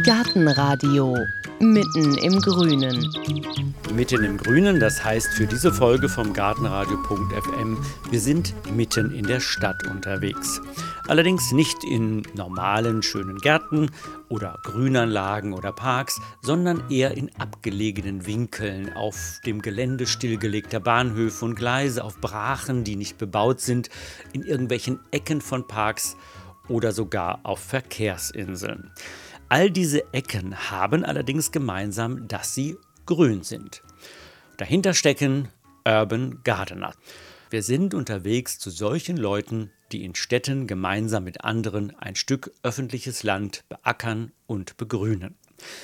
Gartenradio mitten im Grünen. Mitten im Grünen, das heißt für diese Folge vom Gartenradio.fm, wir sind mitten in der Stadt unterwegs. Allerdings nicht in normalen, schönen Gärten oder Grünanlagen oder Parks, sondern eher in abgelegenen Winkeln, auf dem Gelände stillgelegter Bahnhöfe und Gleise, auf Brachen, die nicht bebaut sind, in irgendwelchen Ecken von Parks oder sogar auf Verkehrsinseln. All diese Ecken haben allerdings gemeinsam, dass sie grün sind. Dahinter stecken Urban Gardener. Wir sind unterwegs zu solchen Leuten, die in Städten gemeinsam mit anderen ein Stück öffentliches Land beackern und begrünen.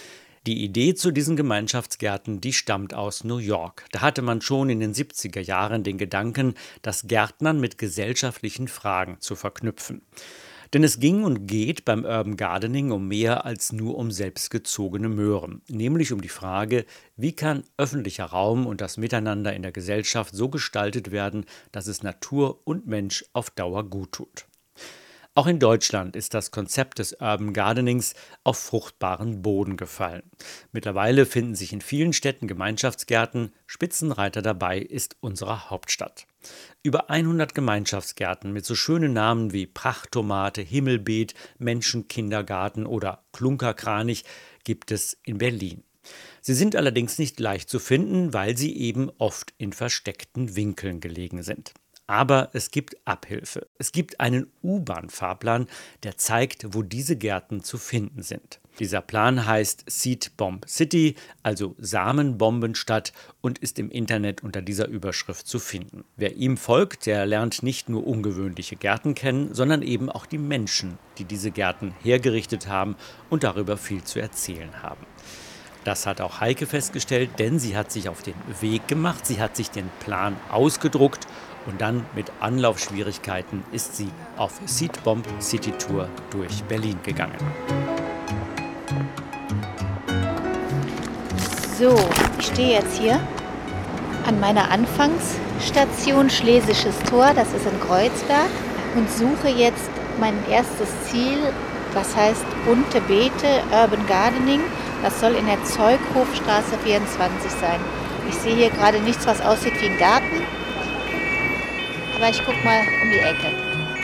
Die Idee zu diesen Gemeinschaftsgärten, die stammt aus New York. Da hatte man schon in den 70er Jahren den Gedanken, das Gärtnern mit gesellschaftlichen Fragen zu verknüpfen. Denn es ging und geht beim Urban Gardening um mehr als nur um selbstgezogene Möhren. Nämlich um die Frage, wie kann öffentlicher Raum und das Miteinander in der Gesellschaft so gestaltet werden, dass es Natur und Mensch auf Dauer gut tut. Auch in Deutschland ist das Konzept des Urban Gardenings auf fruchtbaren Boden gefallen. Mittlerweile finden sich in vielen Städten Gemeinschaftsgärten. Spitzenreiter dabei ist unsere Hauptstadt. Über 100 Gemeinschaftsgärten mit so schönen Namen wie Prachttomate, Himmelbeet, Menschenkindergarten oder Klunkerkranich gibt es in Berlin. Sie sind allerdings nicht leicht zu finden, weil sie eben oft in versteckten Winkeln gelegen sind. Aber es gibt Abhilfe. Es gibt einen U-Bahn-Fahrplan, der zeigt, wo diese Gärten zu finden sind. Dieser Plan heißt Seed Bomb City, also Samenbombenstadt, und ist im Internet unter dieser Überschrift zu finden. Wer ihm folgt, der lernt nicht nur ungewöhnliche Gärten kennen, sondern eben auch die Menschen, die diese Gärten hergerichtet haben und darüber viel zu erzählen haben. Das hat auch Heike festgestellt, denn sie hat sich auf den Weg gemacht, sie hat sich den Plan ausgedruckt und dann mit Anlaufschwierigkeiten ist sie auf Seed Bomb City Tour durch Berlin gegangen. So, ich stehe jetzt hier an meiner Anfangsstation Schlesisches Tor, das ist in Kreuzberg, und suche jetzt mein erstes Ziel, das heißt Bunte Beete, Urban Gardening. Das soll in der Zeughofstraße 24 sein. Ich sehe hier gerade nichts, was aussieht wie ein Garten, aber ich gucke mal um die Ecke.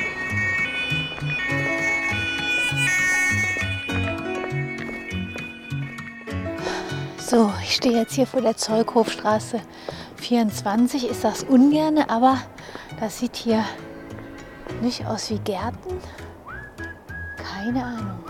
So, ich stehe jetzt hier vor der Zeughofstraße 24. Ich sage es ungern, aber das sieht hier nicht aus wie Gärten. Keine Ahnung.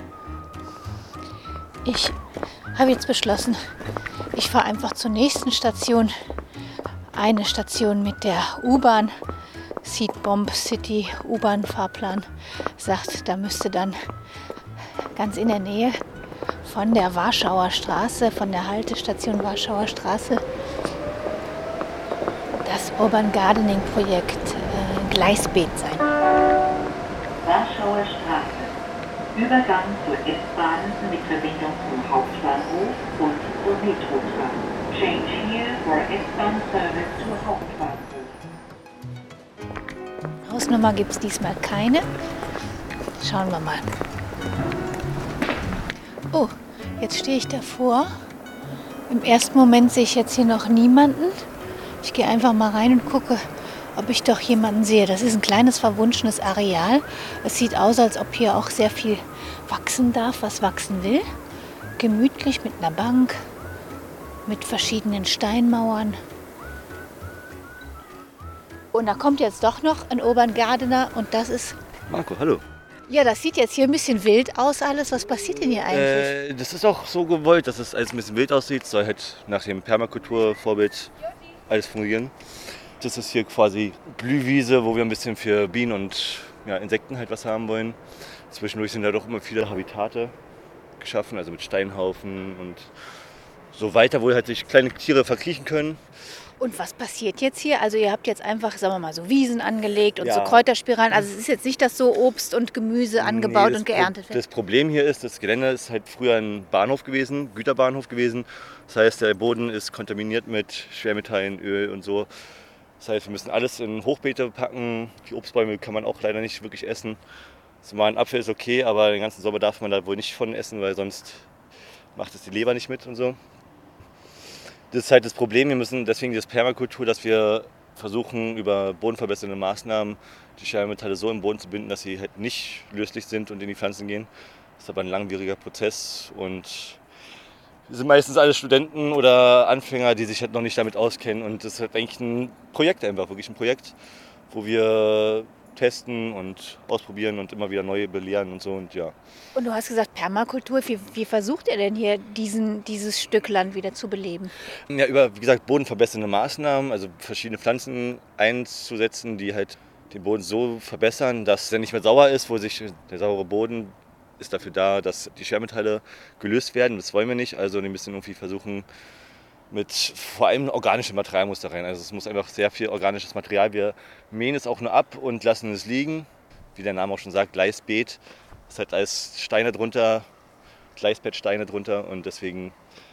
Ich habe jetzt beschlossen, ich fahre einfach zur nächsten Station. Eine Station mit der U-Bahn. Seed Bomb City U-Bahn-Fahrplan sagt, da müsste dann ganz in der Nähe von der Warschauer Straße, von der Haltestation Warschauer Straße, das Urban Gardening Projekt Gleisbeet sein. Warschauer Straße. Übergang zur S-Bahn mit Verbindung zum Hauptbahnhof und zur Metrotram. Change here for S-Bahn service to Hauptbahnhof. Hausnummer gibt es diesmal keine. Schauen wir mal. Oh, jetzt stehe ich davor. Im ersten Moment sehe ich jetzt hier noch niemanden. Ich gehe einfach mal rein und gucke, ob ich doch jemanden sehe. Das ist ein kleines verwunschenes Areal. Es sieht aus, als ob hier auch sehr viel wachsen darf, was wachsen will. Gemütlich mit einer Bank, mit verschiedenen Steinmauern. Und da kommt jetzt doch noch ein Urban Gardener und das ist... Marco, hallo. Ja, das sieht jetzt hier ein bisschen wild aus alles. Was passiert denn hier eigentlich? Das ist auch so gewollt, dass es alles ein bisschen wild aussieht. Soll halt nach dem Permakulturvorbild alles fungieren. Das ist hier quasi Blühwiese, wo wir ein bisschen für Bienen und Insekten halt was haben wollen. Zwischendurch sind da doch immer viele Habitate geschaffen, also mit Steinhaufen und so weiter, wo halt sich kleine Tiere verkriechen können. Und was passiert jetzt hier? Also ihr habt jetzt einfach, sagen wir mal, so Wiesen angelegt und so Kräuterspiralen. Also es ist jetzt nicht, dass so Obst und Gemüse angebaut und geerntet wird. Das Problem hier ist, das Gelände ist halt früher ein Bahnhof gewesen, Güterbahnhof gewesen. Das heißt, der Boden ist kontaminiert mit Schwermetallen, Öl und so. Das heißt, wir müssen alles in Hochbeete packen. Die Obstbäume kann man auch leider nicht wirklich essen. So mal ein Apfel ist okay, aber den ganzen Sommer darf man da wohl nicht von essen, weil sonst macht es die Leber nicht mit und so. Das ist halt das Problem, wir müssen deswegen das Permakultur, dass wir versuchen, über bodenverbessernde Maßnahmen die Schwermetalle so im Boden zu binden, dass sie halt nicht löslich sind und in die Pflanzen gehen. Das ist aber ein langwieriger Prozess und wir sind meistens alle Studenten oder Anfänger, die sich halt noch nicht damit auskennen. Und das ist halt eigentlich ein Projekt einfach, wirklich ein Projekt, wo wir testen und ausprobieren und immer wieder neue belehren und so und ja. Und du hast gesagt Permakultur. Wie versucht ihr denn hier dieses Stück Land wieder zu beleben? Ja, über, wie gesagt, bodenverbessernde Maßnahmen, also verschiedene Pflanzen einzusetzen, die halt den Boden so verbessern, dass er nicht mehr sauer ist, wo sich der saure Boden ist dafür da, dass die Schwermetalle gelöst werden. Das wollen wir nicht, also wir müssen irgendwie versuchen, mit vor allem organische Material muss da rein. Also es muss einfach sehr viel organisches Material. Wir mähen es auch nur ab und lassen es liegen. Wie der Name auch schon sagt, Gleisbeet. Es hat alles Steine drunter, Gleisbettsteine drunter und deswegen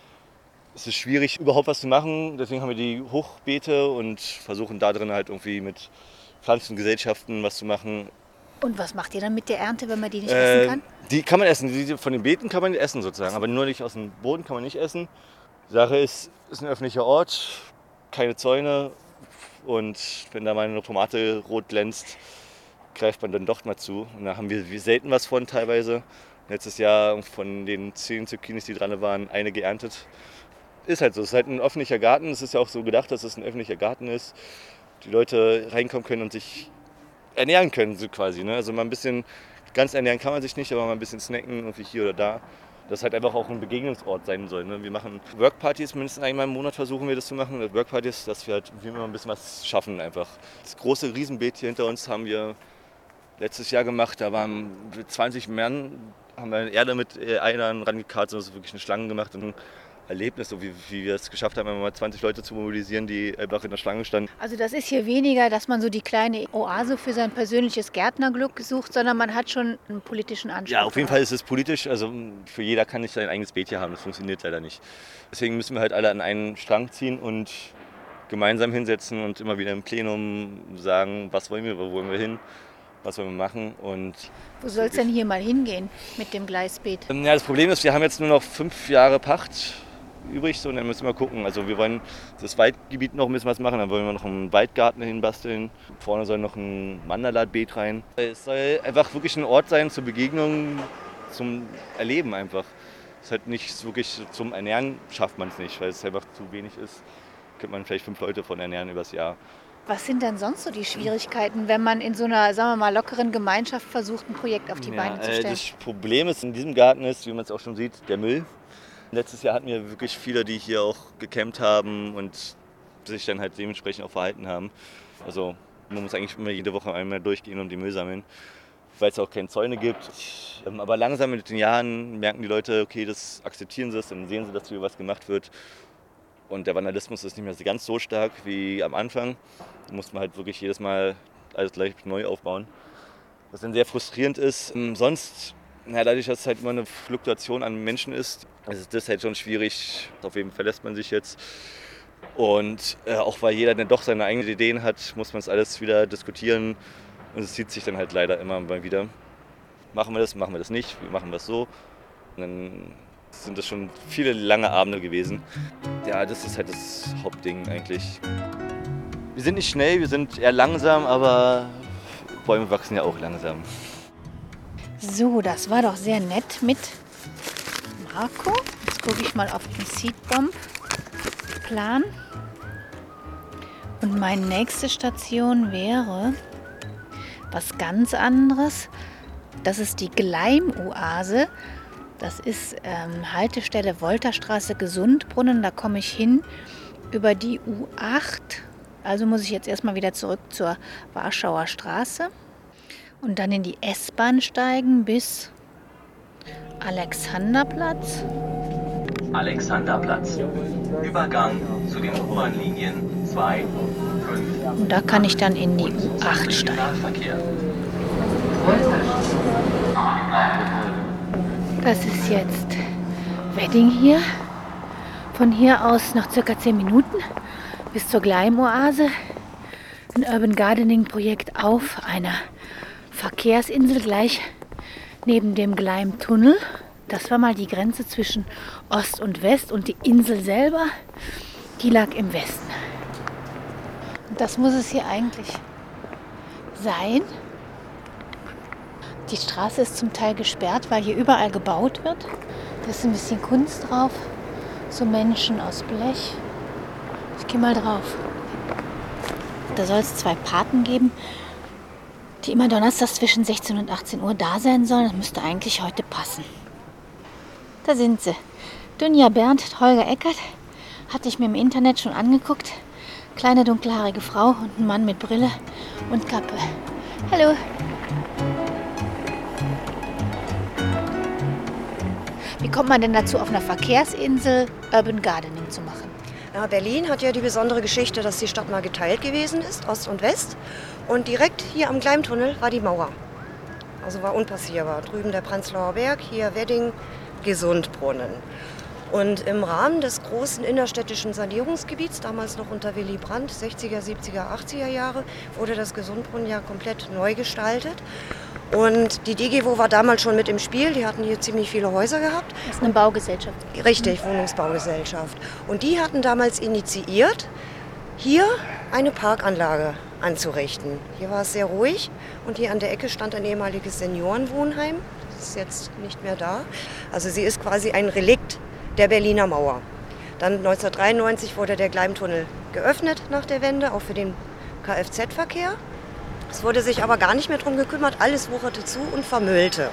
ist es schwierig, überhaupt was zu machen. Deswegen haben wir die Hochbeete und versuchen da drin halt irgendwie mit Pflanzengesellschaften was zu machen. Und was macht ihr dann mit der Ernte, wenn man die nicht essen kann? Die kann man essen. Die von den Beeten kann man essen sozusagen, aber nur nicht aus dem Boden kann man nicht essen. Die Sache ist ein öffentlicher Ort, keine Zäune und wenn da mal eine Tomate rot glänzt, greift man dann doch mal zu. Und da haben wir selten was von teilweise. Letztes Jahr von den 10 Zucchinis, die dran waren, eine geerntet. Ist halt so, es ist halt ein öffentlicher Garten. Es ist ja auch so gedacht, dass es ein öffentlicher Garten ist. Die Leute reinkommen können und sich ernähren können, so quasi. Ne? Also mal ein bisschen, ganz ernähren kann man sich nicht, aber mal ein bisschen snacken, irgendwie hier oder da. Das halt einfach auch ein Begegnungsort sein soll. Ne? Wir machen Workpartys, mindestens einmal im Monat versuchen wir das zu machen. Workpartys, dass wir halt immer ein bisschen was schaffen einfach. Das große Riesenbeet hier hinter uns haben wir letztes Jahr gemacht. Da waren 20 Mann, haben wir Erde mit Eidern rangekarrt, also wirklich eine Schlange gemacht. Und ein Erlebnis, so wie wir es geschafft haben, mal 20 Leute zu mobilisieren, die einfach in der Schlange standen. Also das ist hier weniger, dass man so die kleine Oase für sein persönliches Gärtnerglück sucht, sondern man hat schon einen politischen Anspruch. Ja, auf jeden Fall ist es politisch. Also für jeder kann nicht sein eigenes Beet hier haben. Das funktioniert leider nicht. Deswegen müssen wir halt alle an einen Strang ziehen und gemeinsam hinsetzen und immer wieder im Plenum sagen, was wollen wir, wo wollen wir hin, was wollen wir machen. Und wo soll es denn hier mal hingehen mit dem Gleisbeet? Ja, das Problem ist, wir haben jetzt nur noch 5 Jahre Pacht übrig, so, und dann müssen wir gucken. Also wir wollen das Waldgebiet noch ein bisschen was machen, dann wollen wir noch einen Waldgarten hinbasteln. Vorne soll noch ein Mandalatbeet rein. Es soll einfach wirklich ein Ort sein zur Begegnung, zum Erleben einfach. Es ist halt nicht wirklich zum Ernähren, schafft man es nicht, weil es einfach zu wenig ist. Könnte man vielleicht 5 Leute von ernähren übers Jahr. Was sind denn sonst so die Schwierigkeiten, wenn man in so einer, sagen wir mal, lockeren Gemeinschaft versucht, ein Projekt auf die Beine zu stellen? Das Problem ist in diesem Garten ist, wie man es auch schon sieht, der Müll. Letztes Jahr hatten wir wirklich viele, die hier auch gecampt haben und sich dann halt dementsprechend auch verhalten haben. Also man muss eigentlich immer jede Woche einmal durchgehen und die Müll sammeln, weil es auch keine Zäune gibt. Aber langsam mit den Jahren merken die Leute, okay, das akzeptieren sie es, dann sehen sie, dass hier was gemacht wird. Und der Vandalismus ist nicht mehr ganz so stark wie am Anfang. Da muss man halt wirklich jedes Mal alles gleich neu aufbauen. Was dann sehr frustrierend ist. Sonst, dadurch, dass es halt immer eine Fluktuation an Menschen ist das halt schon schwierig. Auf wen verlässt man sich jetzt? Und auch weil jeder dann doch seine eigenen Ideen hat, muss man es alles wieder diskutieren. Und es zieht sich dann halt leider immer mal wieder. Machen wir das nicht, wie machen wir es so? Und dann sind das schon viele lange Abende gewesen. Ja, das ist halt das Hauptding eigentlich. Wir sind nicht schnell, wir sind eher langsam, aber Bäume wachsen ja auch langsam. So, das war doch sehr nett mit Marco. Jetzt gucke ich mal auf den Seedbomb-Plan. Und meine nächste Station wäre was ganz anderes. Das ist die Gleimoase. Das ist Haltestelle Wolterstraße Gesundbrunnen. Da komme ich hin über die U8. Also muss ich jetzt erstmal wieder zurück zur Warschauer Straße. Und dann in die S-Bahn steigen bis Alexanderplatz. Alexanderplatz. Übergang zu den U-Bahn-Linien 2, 5. Und da kann ich dann in die U8 steigen. Das ist jetzt Wedding hier. Von hier aus noch ca. 10 Minuten bis zur Gleimoase. Ein Urban Gardening Projekt auf einer Verkehrsinsel gleich neben dem Gleimtunnel. Das war mal die Grenze zwischen Ost und West und die Insel selber, die lag im Westen. Und das muss es hier eigentlich sein. Die Straße ist zum Teil gesperrt, weil hier überall gebaut wird. Da ist ein bisschen Kunst drauf, so Menschen aus Blech. Ich gehe mal drauf. Da soll es 2 Paten geben, die immer donnerstags zwischen 16 und 18 Uhr da sein sollen. Das müsste eigentlich heute passen. Da sind sie. Dunja Berndt, Holger Eckert. Hatte ich mir im Internet schon angeguckt. Kleine dunkelhaarige Frau und ein Mann mit Brille und Kappe. Hallo. Wie kommt man denn dazu, auf einer Verkehrsinsel Urban Gardening zu machen? Ja, Berlin hat ja die besondere Geschichte, dass die Stadt mal geteilt gewesen ist, Ost und West. Und direkt hier am Gleimtunnel war die Mauer. Also war unpassierbar. Drüben der Prenzlauer Berg, hier Wedding, Gesundbrunnen. Und im Rahmen des großen innerstädtischen Sanierungsgebiets, damals noch unter Willy Brandt, 60er, 70er, 80er Jahre, wurde das Gesundbrunnen ja komplett neu gestaltet. Und die DGWO war damals schon mit im Spiel, die hatten hier ziemlich viele Häuser gehabt. Das ist eine Baugesellschaft. Richtig, Wohnungsbaugesellschaft. Und die hatten damals initiiert, hier eine Parkanlage anzurichten. Hier war es sehr ruhig und hier an der Ecke stand ein ehemaliges Seniorenwohnheim. Das ist jetzt nicht mehr da. Also sie ist quasi ein Relikt der Berliner Mauer. Dann 1993 wurde der Gleimtunnel geöffnet nach der Wende, auch für den Kfz-Verkehr. Es wurde sich aber gar nicht mehr darum gekümmert, alles wucherte zu und vermüllte.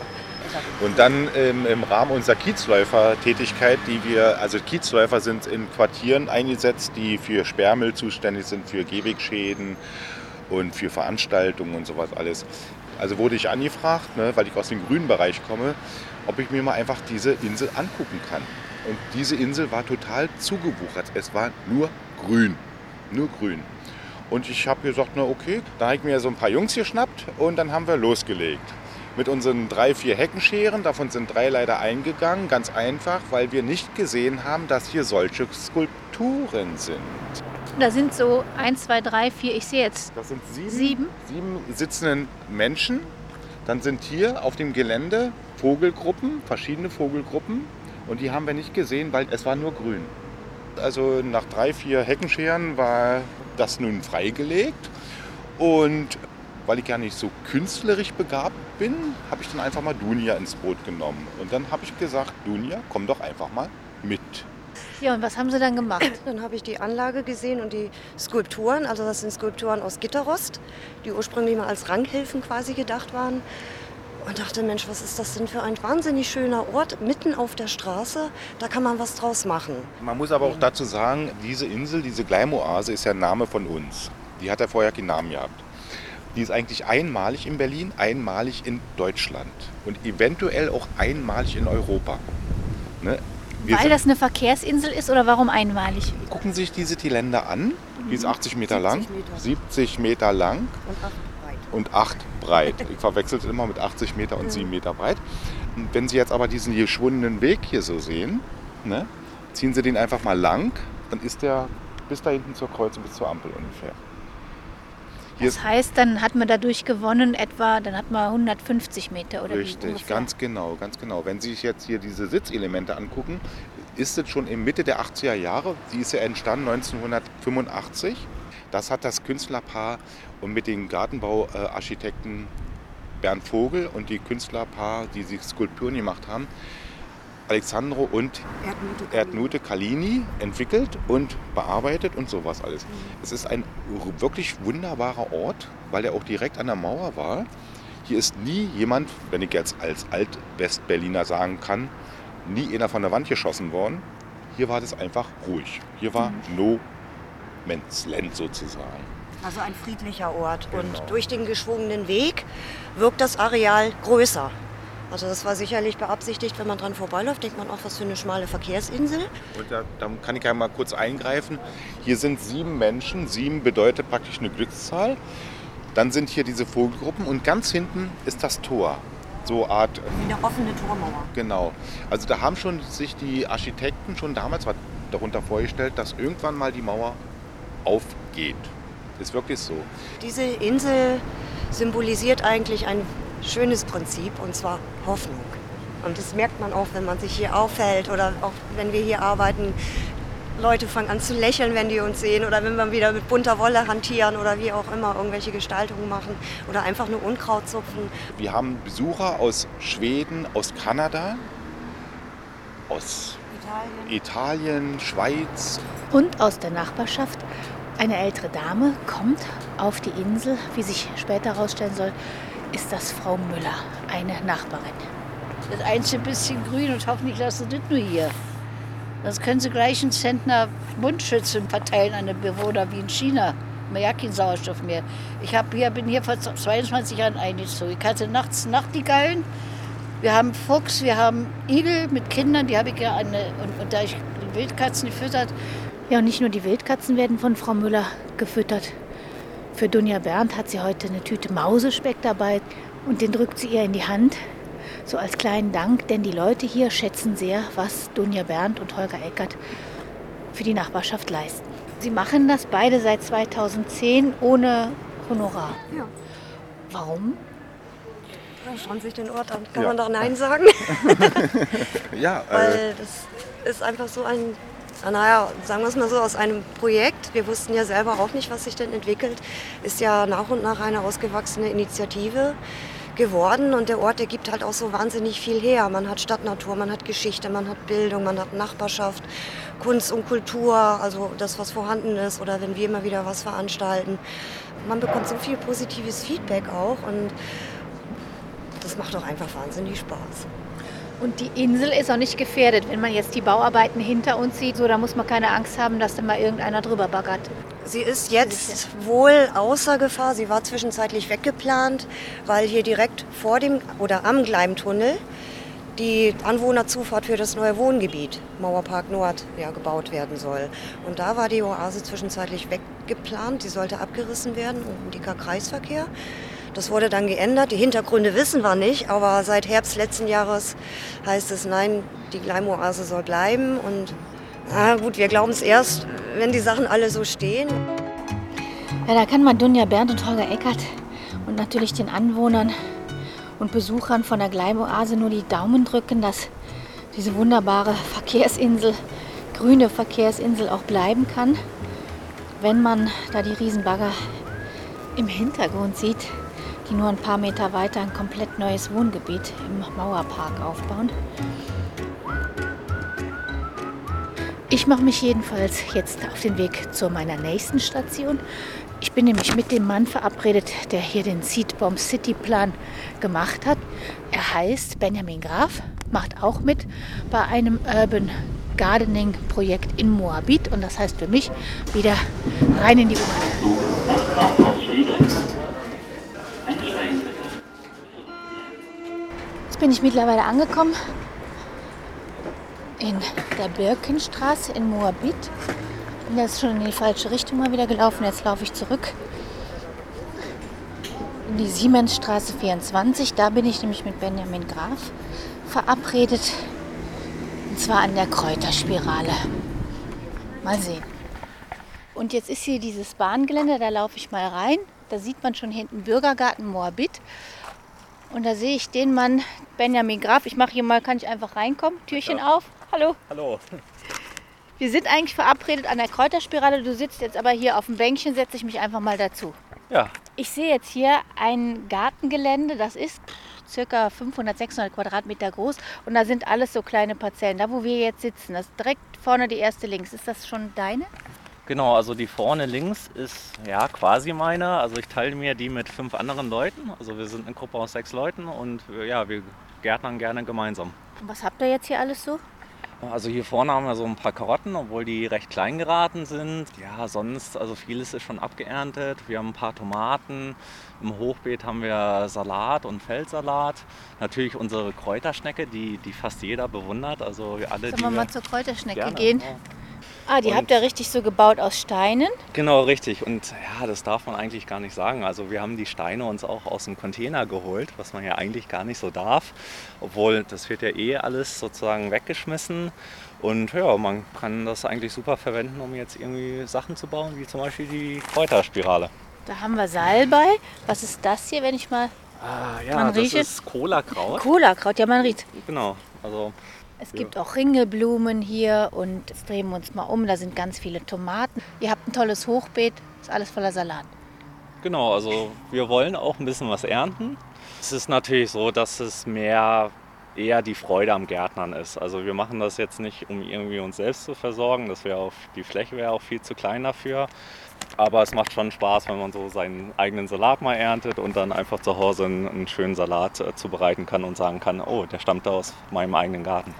Und dann im Rahmen unserer Kiezläufer-Tätigkeit, also Kiezläufer sind in Quartieren eingesetzt, die für Sperrmüll zuständig sind, für Gehwegschäden und für Veranstaltungen und sowas alles. Also wurde ich angefragt, weil ich aus dem grünen Bereich komme, ob ich mir mal einfach diese Insel angucken kann. Und diese Insel war total zugewuchert. Es war nur grün. Nur grün. Und ich habe gesagt, na okay, da habe ich mir so ein paar Jungs geschnappt und dann haben wir losgelegt. Mit unseren 3, 4 Heckenscheren, davon sind 3 leider eingegangen, ganz einfach, weil wir nicht gesehen haben, dass hier solche Skulpturen sind. Da sind so 1, 2, 3, 4, ich sehe jetzt Das sind 7 7 sitzenden Menschen. Dann sind hier auf dem Gelände Vogelgruppen, verschiedene Vogelgruppen. Und die haben wir nicht gesehen, weil es war nur grün. Also nach 3, 4 Heckenscheren war das nun freigelegt. Und weil ich ja nicht so künstlerisch begabt bin, habe ich dann einfach mal Dunja ins Boot genommen. Und dann habe ich gesagt, Dunja, komm doch einfach mal mit. Ja, und was haben Sie dann gemacht? Dann habe ich die Anlage gesehen und die Skulpturen. Also das sind Skulpturen aus Gitterrost, die ursprünglich mal als Ranghilfen quasi gedacht waren. Und dachte, Mensch, was ist das denn für ein wahnsinnig schöner Ort, mitten auf der Straße, da kann man was draus machen. Man muss aber auch dazu sagen, diese Insel, diese Gleimoase ist ja ein Name von uns. Die hat ja vorher keinen Namen gehabt. Die ist eigentlich einmalig in Berlin, einmalig in Deutschland und eventuell auch einmalig in Europa. Ne? Weil das eine Verkehrsinsel ist oder warum einmalig? Gucken Sie sich diese Länder an. Die ist 80 Meter lang, 70 Meter lang und 8 breit. Ich verwechsel es immer mit 80 Meter und 7 Meter breit. Und wenn Sie jetzt aber diesen geschwundenen Weg hier so sehen, ne, ziehen Sie den einfach mal dann ist der bis da hinten zur Kreuzung, bis zur Ampel ungefähr. Das heißt, dann hat man dadurch gewonnen dann hat man 150 Meter oder richtig, wie ungefähr? ganz genau. Wenn Sie sich jetzt hier diese Sitzelemente angucken, ist es schon in Mitte der 80er Jahre, die ist ja entstanden 1985. Das hat das Künstlerpaar und mit dem Gartenbauarchitekten Bernd Vogel und die Künstlerpaar, die sich Skulpturen gemacht haben, Alexandro und Erdnute Kalini entwickelt und bearbeitet und sowas alles. Es ist ein wirklich wunderbarer Ort, weil er auch direkt an der Mauer war. Hier ist nie jemand, wenn ich jetzt als Alt-West-Berliner sagen kann, nie einer von der Wand geschossen worden. Hier war das einfach ruhig. Hier war No Man's Land sozusagen. Also ein friedlicher Ort. Genau. Und durch den geschwungenen Weg wirkt das Areal größer. Also das war sicherlich beabsichtigt, wenn man dran vorbeiläuft, denkt man auch, was für eine schmale Verkehrsinsel. Und da kann ich ja mal kurz eingreifen. Hier sind 7 Menschen, 7 bedeutet praktisch eine Glückszahl. Dann sind hier diese Vogelgruppen und ganz hinten ist das Tor. So Art... Wie eine offene Tormauer. Genau. Also da haben schon sich die Architekten schon damals darunter vorgestellt, dass irgendwann mal die Mauer aufgeht. Ist wirklich so. Diese Insel symbolisiert eigentlich ein schönes Prinzip, und zwar Hoffnung. Und das merkt man auch, wenn man sich hier aufhält oder auch wenn wir hier arbeiten. Leute fangen an zu lächeln, wenn die uns sehen, oder wenn wir wieder mit bunter Wolle hantieren oder wie auch immer irgendwelche Gestaltungen machen oder einfach nur Unkraut zupfen. Wir haben Besucher aus Schweden, aus Kanada, aus Italien, Schweiz. Und aus der Nachbarschaft. Eine ältere Dame kommt auf die Insel. Wie sich später herausstellen soll, ist das Frau Müller, eine Nachbarin. Das einzige bisschen grün und hoffentlich lassen sie nicht nur hier. Das können sie gleich einen Zentner Mundschützen verteilen an den Bewohner wie in China. Man ja keinen Sauerstoff mehr. Bin hier vor 22 Jahren eingezogen. Ich hatte nachts Nachtigallen. Wir haben Fuchs, wir haben Igel mit Kindern, die habe ich ja und da ich die Wildkatzen gefüttert. Ja, und nicht nur die Wildkatzen werden von Frau Müller gefüttert. Für Dunja Berndt hat sie heute eine Tüte Mausespeck dabei und den drückt sie ihr in die Hand. So als kleinen Dank, denn die Leute hier schätzen sehr, was Dunja Berndt und Holger Eckert für die Nachbarschaft leisten. Sie machen das beide seit 2010 ohne Honorar. Ja. Warum? Ja, schauen Sie sich den Ort an. Kann man doch Nein sagen? Ja, Weil das ist einfach so ein, sagen wir es mal so, aus einem Projekt. Wir wussten ja selber auch nicht, was sich denn entwickelt. Ist ja nach und nach eine ausgewachsene Initiative geworden, und der Ort, der gibt halt auch so wahnsinnig viel her. Man hat Stadtnatur, man hat Geschichte, man hat Bildung, man hat Nachbarschaft, Kunst und Kultur, also das, was vorhanden ist, oder wenn wir immer wieder was veranstalten. Man bekommt so viel positives Feedback auch, und das macht auch einfach wahnsinnig Spaß. Und die Insel ist auch nicht gefährdet. Wenn man jetzt die Bauarbeiten hinter uns sieht, so, da muss man keine Angst haben, dass da mal irgendeiner drüber baggert. Sie ist jetzt wohl außer Gefahr. Sie war zwischenzeitlich weggeplant, weil hier direkt vor dem oder am Gleimtunnel die Anwohnerzufahrt für das neue Wohngebiet Mauerpark Nord gebaut werden soll. Und da war die Oase zwischenzeitlich weggeplant. Die sollte abgerissen werden, um dicker Kreisverkehr. Das wurde dann geändert. Die Hintergründe wissen wir nicht, aber seit Herbst letzten Jahres heißt es, nein, die Gleimoase soll bleiben. Und na gut, wir glauben es erst, wenn die Sachen alle so stehen. Ja, da kann man Dunja Berndt und Holger Eckert und natürlich den Anwohnern und Besuchern von der Gleimoase nur die Daumen drücken, dass diese wunderbare Verkehrsinsel, grüne Verkehrsinsel auch bleiben kann, wenn man da die Riesenbagger im Hintergrund sieht, die nur ein paar Meter weiter ein komplett neues Wohngebiet im Mauerpark aufbauen. Ich mache mich jedenfalls jetzt auf den Weg zu meiner nächsten Station. Ich bin nämlich mit dem Mann verabredet, der hier den Seedbomb City Plan gemacht hat. Er heißt Benjamin Graf, macht auch mit bei einem Urban Gardening Projekt in Moabit. Und das heißt für mich wieder rein in die U-Bahn. Jetzt bin ich mittlerweile angekommen in der Birkenstraße in Moabit. Ich bin jetzt schon in die falsche Richtung mal wieder gelaufen. Jetzt laufe ich zurück in die Siemensstraße 24. Da bin ich nämlich mit Benjamin Graf verabredet. Und zwar an der Kräuterspirale. Mal sehen. Und jetzt ist hier dieses Bahngelände. Da laufe ich mal rein. Da sieht man schon hinten Bürgergarten Moabit. Und da sehe ich den Mann Benjamin Graf. Ich mache hier mal, kann ich einfach reinkommen? Türchen auf. Hallo. Hallo. Wir sind eigentlich verabredet an der Kräuterspirale. Du sitzt jetzt aber hier auf dem Bänkchen, setze ich mich einfach mal dazu. Ja. Ich sehe jetzt hier ein Gartengelände, das ist ca. 500, 600 Quadratmeter groß. Und da sind alles so kleine Parzellen. Da, wo wir jetzt sitzen, das ist direkt vorne die erste links. Ist das schon deine? Genau, also die vorne links ist ja quasi meine. Also ich teile mir die mit 5 anderen Leuten. Also wir sind eine Gruppe aus 6 Leuten und ja, wir gärtnern gerne gemeinsam. Und was habt ihr jetzt hier alles so? Also hier vorne haben wir so ein paar Karotten, obwohl die recht klein geraten sind. Ja, sonst, also vieles ist schon abgeerntet. Wir haben ein paar Tomaten. Im Hochbeet haben wir Salat und Feldsalat. Natürlich unsere Kräuterschnecke, die fast jeder bewundert. Also alle, Sollen wir mal zur Kräuterschnecke gerne gehen? Ah, die habt ihr richtig so gebaut aus Steinen? Genau, richtig. Und ja, das darf man eigentlich gar nicht sagen. Also wir haben die Steine uns auch aus dem Container geholt, was man ja eigentlich gar nicht so darf. Obwohl, das wird ja alles sozusagen weggeschmissen. Und ja, man kann das eigentlich super verwenden, um jetzt irgendwie Sachen zu bauen, wie zum Beispiel die Kräuterspirale. Da haben wir Salbei. Was ist das hier, wenn ich mal Ja, das ist Cola-Kraut. Cola-Kraut, ja, man riecht. Genau, also... Es gibt auch Ringelblumen hier und jetzt drehen wir uns mal um, da sind ganz viele Tomaten. Ihr habt ein tolles Hochbeet, ist alles voller Salat. Genau, also wir wollen auch ein bisschen was ernten. Es ist natürlich so, dass es eher die Freude am Gärtnern ist. Also wir machen das jetzt nicht, um irgendwie uns selbst zu versorgen. Die Fläche wäre auch viel zu klein dafür. Aber es macht schon Spaß, wenn man so seinen eigenen Salat mal erntet und dann einfach zu Hause einen schönen Salat zubereiten kann und sagen kann, oh, der stammt aus meinem eigenen Garten.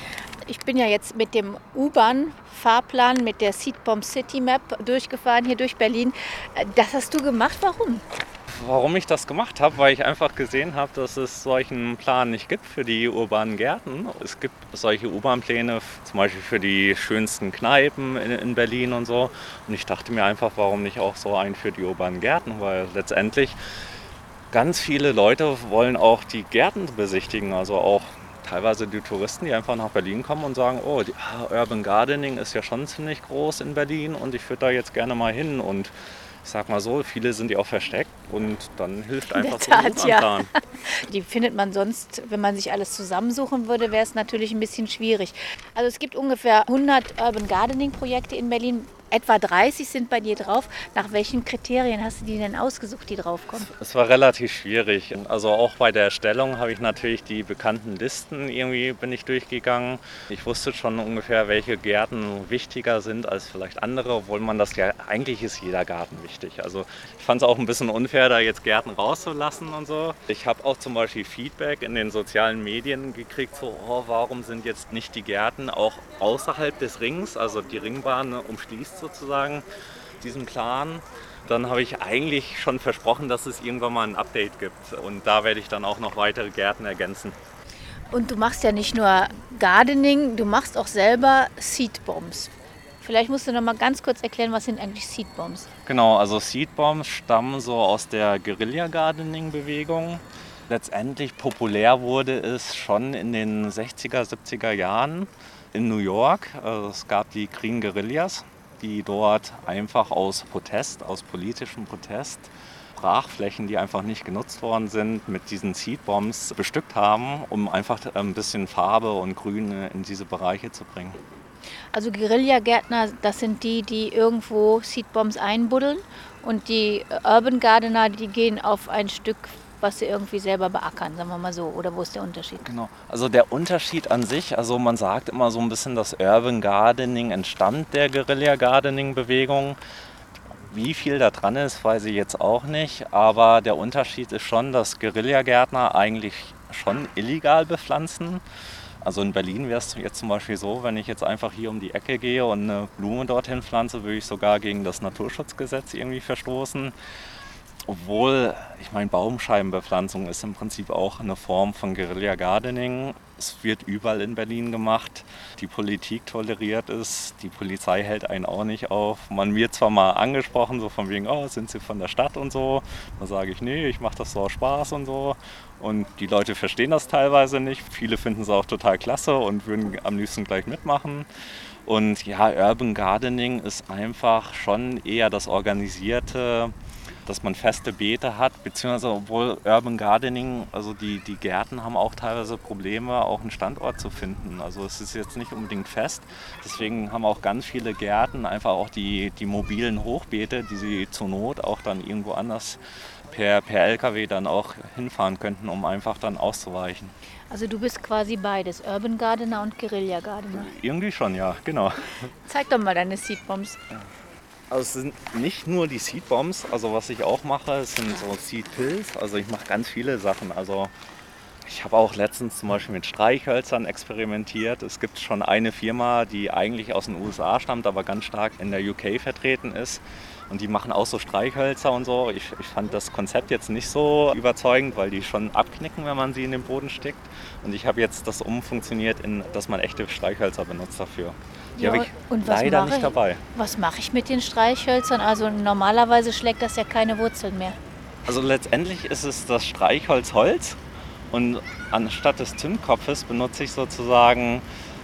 Ich bin ja jetzt mit dem U-Bahn-Fahrplan, mit der Seedbomb City Map durchgefahren, hier durch Berlin. Das hast du gemacht, warum? Warum ich das gemacht habe, weil ich einfach gesehen habe, dass es solchen Plan nicht gibt für die urbanen Gärten. Es gibt solche U-Bahn-Pläne zum Beispiel für die schönsten Kneipen in Berlin und so. Und ich dachte mir einfach, warum nicht auch so einen für die urbanen Gärten, weil letztendlich ganz viele Leute wollen auch die Gärten besichtigen, also auch teilweise die Touristen, die einfach nach Berlin kommen und sagen, oh, Urban Gardening ist ja schon ziemlich groß in Berlin und ich würde da jetzt gerne mal hin. Und ich sag mal so, viele sind ja auch versteckt und dann hilft einfach so ein U-Bahn-Plan. Ja. Die findet man sonst, wenn man sich alles zusammensuchen würde, wäre es natürlich ein bisschen schwierig. Also es gibt ungefähr 100 Urban Gardening Projekte in Berlin. Etwa 30 sind bei dir drauf. Nach welchen Kriterien hast du die denn ausgesucht, die draufkommen? Es war relativ schwierig. Also auch bei der Erstellung habe ich natürlich die bekannten Listen bin ich durchgegangen. Ich wusste schon ungefähr, welche Gärten wichtiger sind als vielleicht andere, obwohl man das ja, eigentlich ist jeder Garten wichtig. Also ich fand es auch ein bisschen unfair, da jetzt Gärten rauszulassen und so. Ich habe auch zum Beispiel Feedback in den sozialen Medien gekriegt, so, oh, warum sind jetzt nicht die Gärten auch außerhalb des Rings, also die Ringbahn umschließt sozusagen diesen Plan. Dann habe ich eigentlich schon versprochen, dass es irgendwann mal ein Update gibt und da werde ich dann auch noch weitere Gärten ergänzen. Und du machst ja nicht nur Gardening, du machst auch selber Seedbombs. Vielleicht musst du noch mal ganz kurz erklären, was sind eigentlich Seedbombs? Genau, also Seedbombs stammen so aus der Guerilla-Gardening-Bewegung. Letztendlich populär wurde es schon in den 60er, 70er Jahren in New York. Also es gab die Green Guerillas, die dort einfach aus politischem Protest, Brachflächen, die einfach nicht genutzt worden sind, mit diesen Seedbombs bestückt haben, um einfach ein bisschen Farbe und Grün in diese Bereiche zu bringen. Also Guerillagärtner, das sind die, die irgendwo Seedbombs einbuddeln und die Urban Gardener, die gehen auf ein Stück, was sie irgendwie selber beackern, sagen wir mal so. Oder wo ist der Unterschied? Genau, also der Unterschied an sich, also man sagt immer so ein bisschen, das Urban Gardening entstammt der Guerilla-Gardening-Bewegung. Wie viel da dran ist, weiß ich jetzt auch nicht, aber der Unterschied ist schon, dass Guerillagärtner eigentlich schon illegal bepflanzen. Also in Berlin wäre es jetzt zum Beispiel so, wenn ich jetzt einfach hier um die Ecke gehe und eine Blume dorthin pflanze, würde ich sogar gegen das Naturschutzgesetz irgendwie verstoßen. Obwohl, ich meine, Baumscheibenbepflanzung ist im Prinzip auch eine Form von Guerilla Gardening. Es wird überall in Berlin gemacht. Die Politik toleriert es, die Polizei hält einen auch nicht auf. Man wird zwar mal angesprochen, so von wegen, oh, sind Sie von der Stadt und so. Da sage ich, nee, ich mache das so aus Spaß und so. Und die Leute verstehen das teilweise nicht. Viele finden es auch total klasse und würden am liebsten gleich mitmachen. Und ja, Urban Gardening ist einfach schon eher das Organisierte, dass man feste Beete hat, beziehungsweise obwohl Urban Gardening, also die Gärten haben auch teilweise Probleme, auch einen Standort zu finden. Also es ist jetzt nicht unbedingt fest. Deswegen haben auch ganz viele Gärten einfach auch die mobilen Hochbeete, die sie zur Not auch dann irgendwo anders per LKW dann auch hinfahren könnten, um einfach dann auszuweichen. Also du bist quasi beides, Urban Gardener und Guerilla Gardener. Irgendwie schon, ja, genau. Zeig doch mal deine Seedbombs. Also es sind nicht nur die Seedbombs, also was ich auch mache, sind so Seedpills. Also ich mache ganz viele Sachen. Also ich habe auch letztens zum Beispiel mit Streichhölzern experimentiert. Es gibt schon eine Firma, die eigentlich aus den USA stammt, aber ganz stark in der UK vertreten ist. Und die machen auch so Streichhölzer und so. Ich fand das Konzept jetzt nicht so überzeugend, weil die schon abknicken, wenn man sie in den Boden steckt. Und ich habe jetzt das umfunktioniert, dass man echte Streichhölzer benutzt dafür. Die habe ich leider nicht dabei. Was mache ich mit den Streichhölzern? Also normalerweise schlägt das ja keine Wurzeln mehr. Also letztendlich ist es das Streichholz Holz und anstatt des Zündkopfes benutze ich sozusagen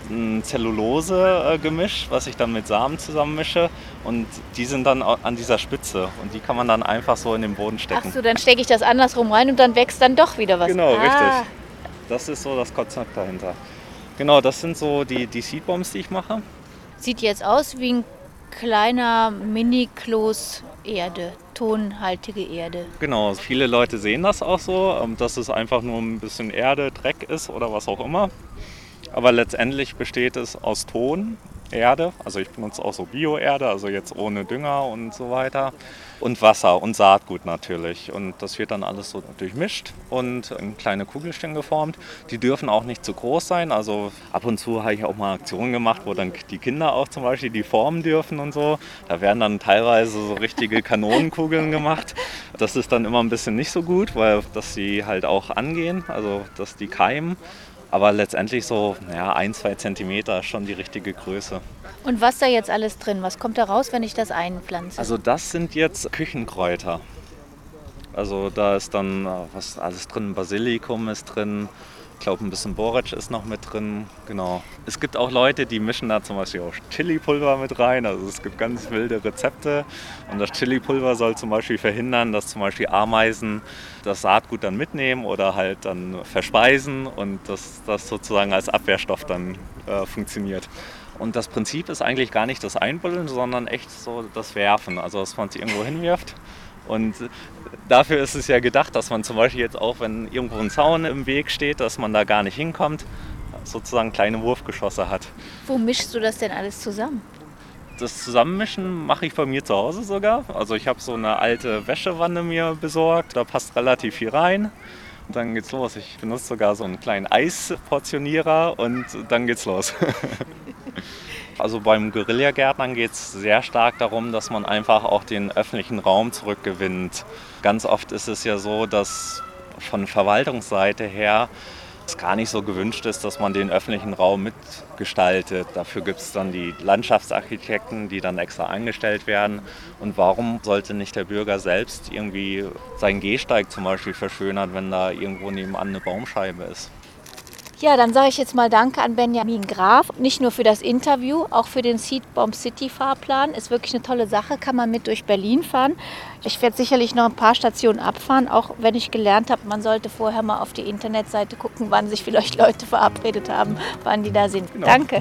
ein Zellulose-Gemisch, was ich dann mit Samen zusammenmische. Und die sind dann an dieser Spitze. Und die kann man dann einfach so in den Boden stecken. Ach so, dann stecke ich das andersrum rein und dann wächst dann doch wieder was. Genau, richtig. Das ist so das Konzept dahinter. Genau, das sind so die Seedbombs, die ich mache. Sieht jetzt aus wie ein kleiner Mini-Kloß Erde, tonhaltige Erde. Genau, viele Leute sehen das auch so, dass es einfach nur ein bisschen Erde, Dreck ist oder was auch immer. Aber letztendlich besteht es aus Ton, Erde, also ich benutze auch so Bio-Erde, also jetzt ohne Dünger und so weiter. Und Wasser und Saatgut natürlich. Und das wird dann alles so durchmischt und in kleine Kugelchen geformt. Die dürfen auch nicht zu groß sein. Also ab und zu habe ich auch mal Aktionen gemacht, wo dann die Kinder auch zum Beispiel die formen dürfen und so. Da werden dann teilweise so richtige Kanonenkugeln gemacht. Das ist dann immer ein bisschen nicht so gut, weil dass sie halt auch angehen, also dass die keimen. Aber letztendlich so 1-2 Zentimeter ist schon die richtige Größe. Und was da jetzt alles drin? Was kommt da raus, wenn ich das einpflanze? Also das sind jetzt Küchenkräuter. Also da ist dann was alles drin, Basilikum ist drin, ich glaube ein bisschen Borretsch ist noch mit drin, genau. Es gibt auch Leute, die mischen da zum Beispiel auch Chili-Pulver mit rein, also es gibt ganz wilde Rezepte. Und das Chili-Pulver soll zum Beispiel verhindern, dass zum Beispiel Ameisen das Saatgut dann mitnehmen oder halt dann verspeisen und dass das sozusagen als Abwehrstoff dann funktioniert. Und das Prinzip ist eigentlich gar nicht das Einbuddeln, sondern echt so das Werfen, also dass man es irgendwo hinwirft. Und dafür ist es ja gedacht, dass man zum Beispiel jetzt auch, wenn irgendwo ein Zaun im Weg steht, dass man da gar nicht hinkommt, sozusagen kleine Wurfgeschosse hat. Wo mischst du das denn alles zusammen? Das Zusammenmischen mache ich bei mir zu Hause sogar. Also ich habe so eine alte Wäschewanne mir besorgt, da passt relativ viel rein. Und dann geht's los. Ich benutze sogar so einen kleinen Eisportionierer und dann geht's los. Also beim Guerillagärtnern geht es sehr stark darum, dass man einfach auch den öffentlichen Raum zurückgewinnt. Ganz oft ist es ja so, dass von Verwaltungsseite her es gar nicht so gewünscht ist, dass man den öffentlichen Raum mitgestaltet. Dafür gibt es dann die Landschaftsarchitekten, die dann extra eingestellt werden. Und warum sollte nicht der Bürger selbst irgendwie seinen Gehsteig zum Beispiel verschönern, wenn da irgendwo nebenan eine Baumscheibe ist? Ja, dann sage ich jetzt mal Danke an Benjamin Graf. Nicht nur für das Interview, auch für den Seedbomb City Fahrplan. Ist wirklich eine tolle Sache, kann man mit durch Berlin fahren. Ich werde sicherlich noch ein paar Stationen abfahren, auch wenn ich gelernt habe, man sollte vorher mal auf die Internetseite gucken, wann sich vielleicht Leute verabredet haben, wann die da sind. Genau. Danke.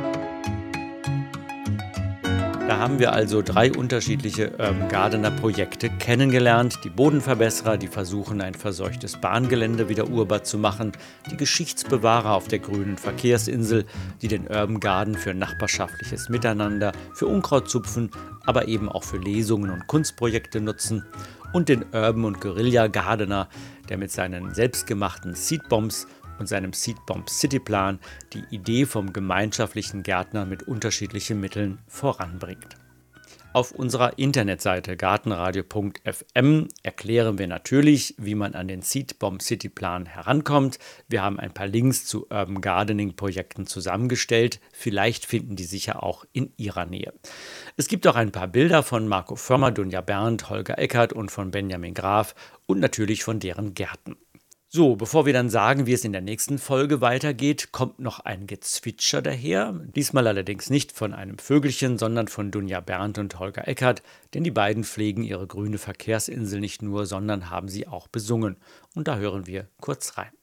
Da haben wir also 3 unterschiedliche Urban Gardener Projekte kennengelernt. Die Bodenverbesserer, die versuchen, ein verseuchtes Bahngelände wieder urbar zu machen. Die Geschichtsbewahrer auf der grünen Verkehrsinsel, die den Urban Garden für nachbarschaftliches Miteinander, für Unkrautzupfen, aber eben auch für Lesungen und Kunstprojekte nutzen. Und den Urban und Guerilla Gardener, der mit seinen selbstgemachten Seedbombs und seinem Seedbomb City Plan die Idee vom gemeinschaftlichen Gärtner mit unterschiedlichen Mitteln voranbringt. Auf unserer Internetseite gartenradio.fm erklären wir natürlich, wie man an den Seedbomb City Plan herankommt. Wir haben ein paar Links zu Urban Gardening Projekten zusammengestellt. Vielleicht finden die sich ja auch in Ihrer Nähe. Es gibt auch ein paar Bilder von Marco Förmer, Dunja Berndt, Holger Eckert und von Benjamin Graf und natürlich von deren Gärten. So, bevor wir dann sagen, wie es in der nächsten Folge weitergeht, kommt noch ein Gezwitscher daher. Diesmal allerdings nicht von einem Vögelchen, sondern von Dunja Berndt und Holger Eckert, denn die beiden pflegen ihre grüne Verkehrsinsel nicht nur, sondern haben sie auch besungen. Und da hören wir kurz rein.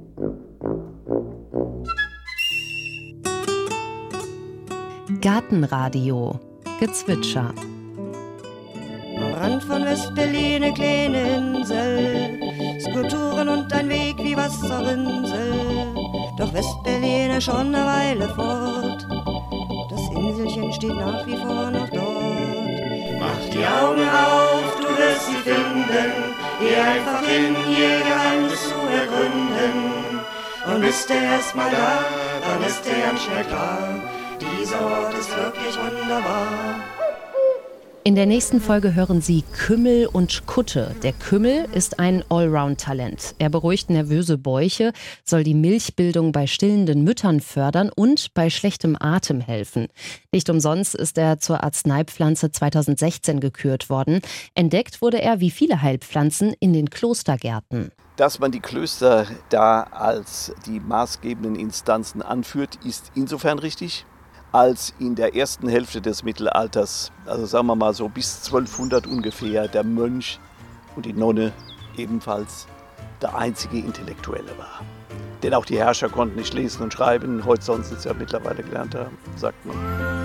Gartenradio Gezwitscher. Am Rand von West-Berlin eine kleine Insel, Skulpturen und ein Weg wie Wasserrinsel. Doch West-Berlin ist schon eine Weile fort, das Inselchen steht nach wie vor noch dort. Mach die Augen auf, du wirst sie finden, geh einfach hin, ihr Geheimnis zu ergründen. Und bist du erst mal da, dann ist dir ganz schnell klar, dieser Ort ist wirklich wunderbar. In der nächsten Folge hören Sie Kümmel und Kutte. Der Kümmel ist ein Allround-Talent. Er beruhigt nervöse Bäuche, soll die Milchbildung bei stillenden Müttern fördern und bei schlechtem Atem helfen. Nicht umsonst ist er zur Arzneipflanze 2016 gekürt worden. Entdeckt wurde er, wie viele Heilpflanzen, in den Klostergärten. Dass man die Klöster da als die maßgebenden Instanzen anführt, ist insofern richtig, als in der ersten Hälfte des Mittelalters, also sagen wir mal so bis 1200 ungefähr, der Mönch und die Nonne ebenfalls der einzige Intellektuelle war. Denn auch die Herrscher konnten nicht lesen und schreiben, heute sollen sie es ja mittlerweile gelernt haben, sagt man.